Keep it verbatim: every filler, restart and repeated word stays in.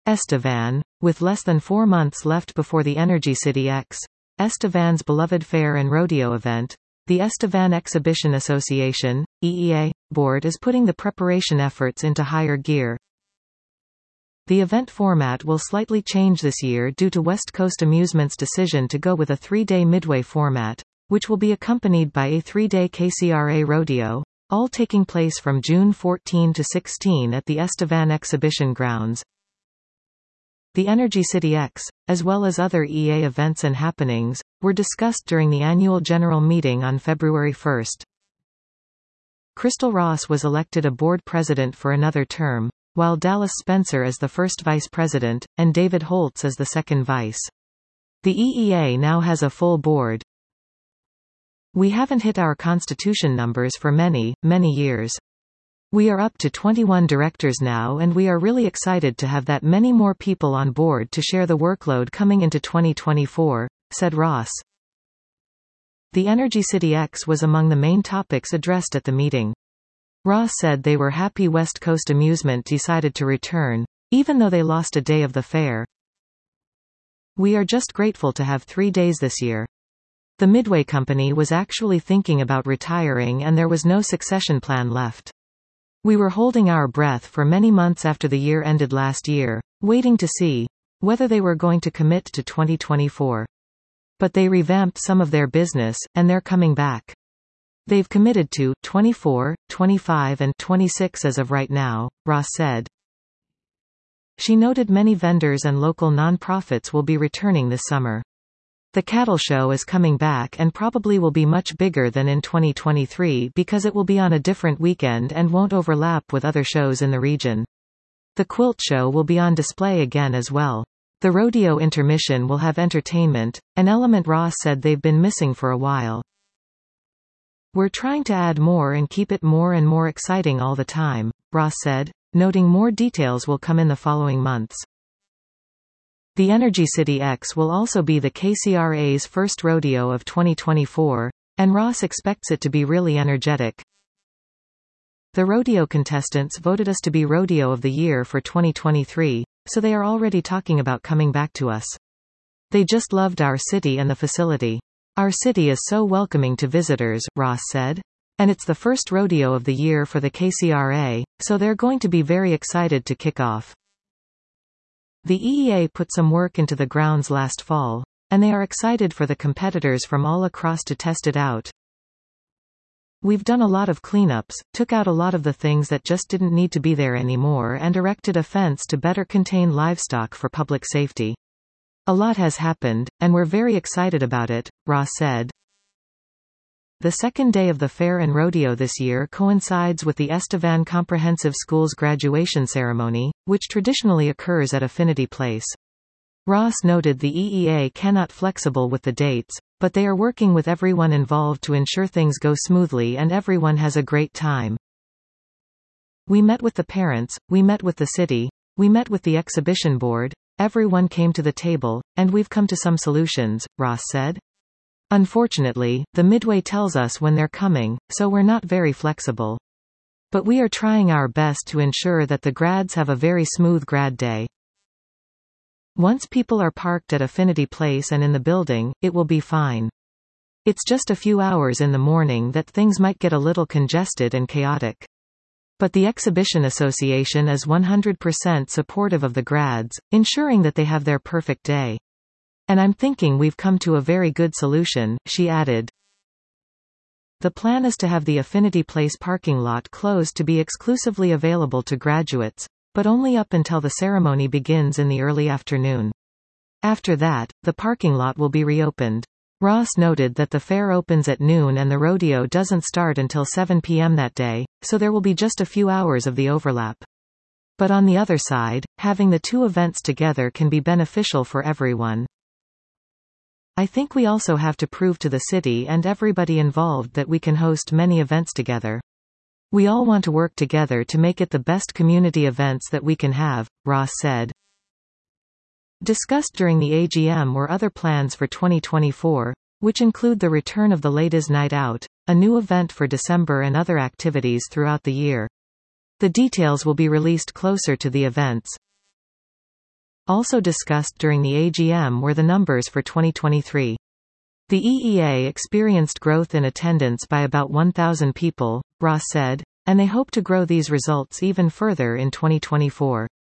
Estevan. With less than four months left before the Energy City X, Estevan's beloved fair and rodeo event, the Estevan Exhibition Association, E E A, board is putting the preparation efforts into higher gear. The event format will slightly change this year due to West Coast Amusement's decision to go with a three-day midway format, which will be accompanied by a three-day K C R A rodeo, all taking place from June fourteenth to sixteenth at the Estevan Exhibition Grounds. The Energy City X, as well as other E A events and happenings, were discussed during the annual general meeting on February first. Crystal Ross was elected a board president for another term, while Dallas Spencer is the first vice president, and David Holtz is the second vice. The E E A now has a full board. We haven't hit our constitution numbers for many, many years. We are up to twenty-one directors now, and we are really excited to have that many more people on board to share the workload coming into twenty twenty-four, said Ross. The Energy City X was among the main topics addressed at the meeting. Ross said they were happy West Coast Amusement decided to return, even though they lost a day of the fair. We are just grateful to have three days this year. The Midway Company was actually thinking about retiring, and there was no succession plan left. We were holding our breath for many months after the year ended last year, waiting to see whether they were going to commit to twenty twenty-four. But they revamped some of their business, and they're coming back. They've committed to twenty-four, twenty-five and twenty-six as of right now, Ross said. She noted many vendors and local non-profits will be returning this summer. The cattle show is coming back and probably will be much bigger than in twenty twenty-three because it will be on a different weekend and won't overlap with other shows in the region. The quilt show will be on display again as well. The rodeo intermission will have entertainment, an element Ross said they've been missing for a while. We're trying to add more and keep it more and more exciting all the time, Ross said, noting more details will come in the following months. The Energy City X will also be the K C R A's first rodeo of twenty twenty-four, and Ross expects it to be really energetic. The rodeo contestants voted us to be Rodeo of the Year for twenty twenty-three, so they are already talking about coming back to us. They just loved our city and the facility. Our city is so welcoming to visitors, Ross said. And it's the first rodeo of the year for the K C R A, so they're going to be very excited to kick off. The E E A put some work into the grounds last fall, and they are excited for the competitors from all across to test it out. We've done a lot of cleanups, took out a lot of the things that just didn't need to be there anymore, and erected a fence to better contain livestock for public safety. A lot has happened, and we're very excited about it, Ross said. The second day of the fair and rodeo this year coincides with the Estevan Comprehensive School's graduation ceremony, which traditionally occurs at Affinity Place. Ross noted the E E A cannot flexible with the dates, but they are working with everyone involved to ensure things go smoothly and everyone has a great time. We met with the parents, we met with the city, we met with the exhibition board, everyone came to the table, and we've come to some solutions, Ross said. Unfortunately, the Midway tells us when they're coming, so we're not very flexible. But we are trying our best to ensure that the grads have a very smooth grad day. Once people are parked at Affinity Place and in the building, it will be fine. It's just a few hours in the morning that things might get a little congested and chaotic. But the Exhibition Association is one hundred percent supportive of the grads, ensuring that they have their perfect day. And I'm thinking we've come to a very good solution, she added. The plan is to have the Affinity Place parking lot closed to be exclusively available to graduates, but only up until the ceremony begins in the early afternoon. After that, the parking lot will be reopened. Ross noted that the fair opens at noon and the rodeo doesn't start until seven p m that day, so there will be just a few hours of the overlap. But on the other side, having the two events together can be beneficial for everyone. I think we also have to prove to the city and everybody involved that we can host many events together. We all want to work together to make it the best community events that we can have, Ross said. Discussed during the A G M were other plans for twenty twenty-four, which include the return of the Ladies' Night Out, a new event for December, and other activities throughout the year. The details will be released closer to the events. Also discussed during the A G M were the numbers for twenty twenty-three. The E E A experienced growth in attendance by about one thousand people, Ross said, and they hope to grow these results even further in twenty twenty-four.